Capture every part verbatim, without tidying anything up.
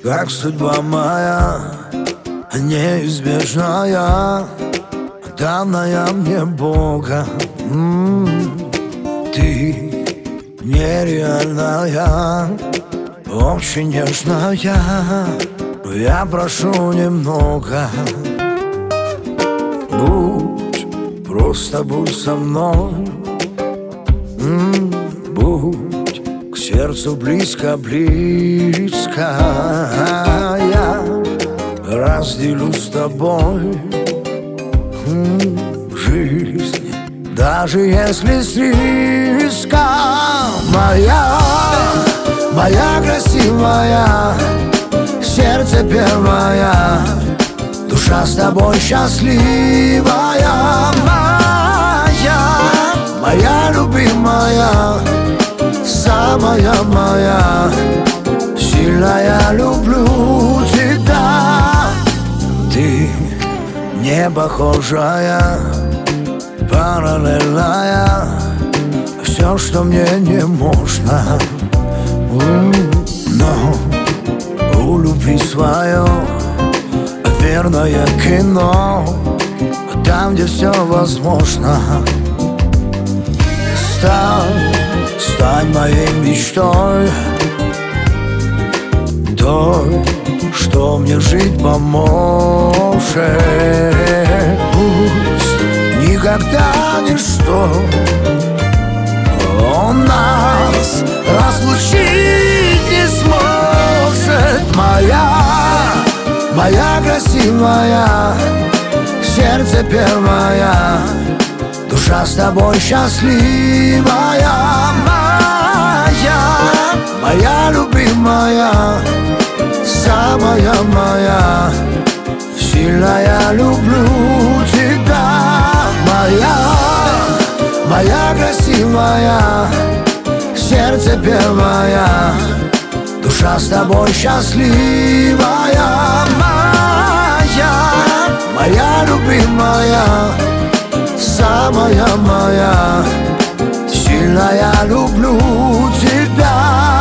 как судьба моя, неизбежная, данная мне Бога. М-м-м. Ты нереальная, очень нежная, я прошу немного. Будь, просто будь со мной. М-м, будь к сердцу близко-близко. Я разделю с тобой м-м, жизнь, даже если с риска. Моя, моя красивая, сердце первая, душа с тобой счастливая. Моя, моя любимая, самая моя, сильная, люблю тебя. Ты не похожая, параллельная, все, что мне не можно. Но у любви свое верное кино, там, где все возможно. Стань, стань моей мечтой, той, что мне жить поможет. Пусть никогда ничто он нас разлучить не сможет. Моя, моя красивая, сердце первая, душа с тобой счастливая. Моя, моя любимая, самая моя, сильная, люблю тебя. Моя, моя красивая, сердце первая, душа с тобой счастливая. Моя, моя любимая, самая моя, сильная, люблю тебя.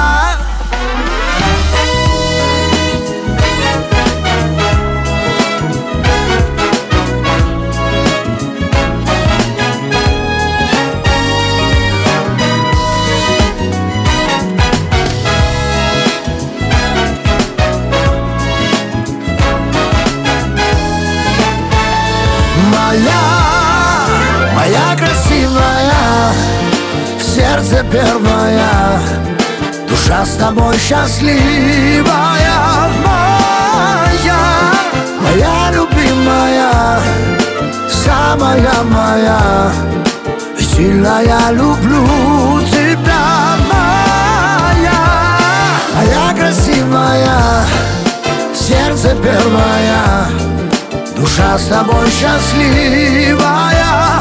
Моя, моя красивая, сердце первая, душа с тобой счастливая. Моя, моя любимая, самая моя, сильная, люблю тебя. Моя, моя красивая, сердце первая, душа с тобой счастливая.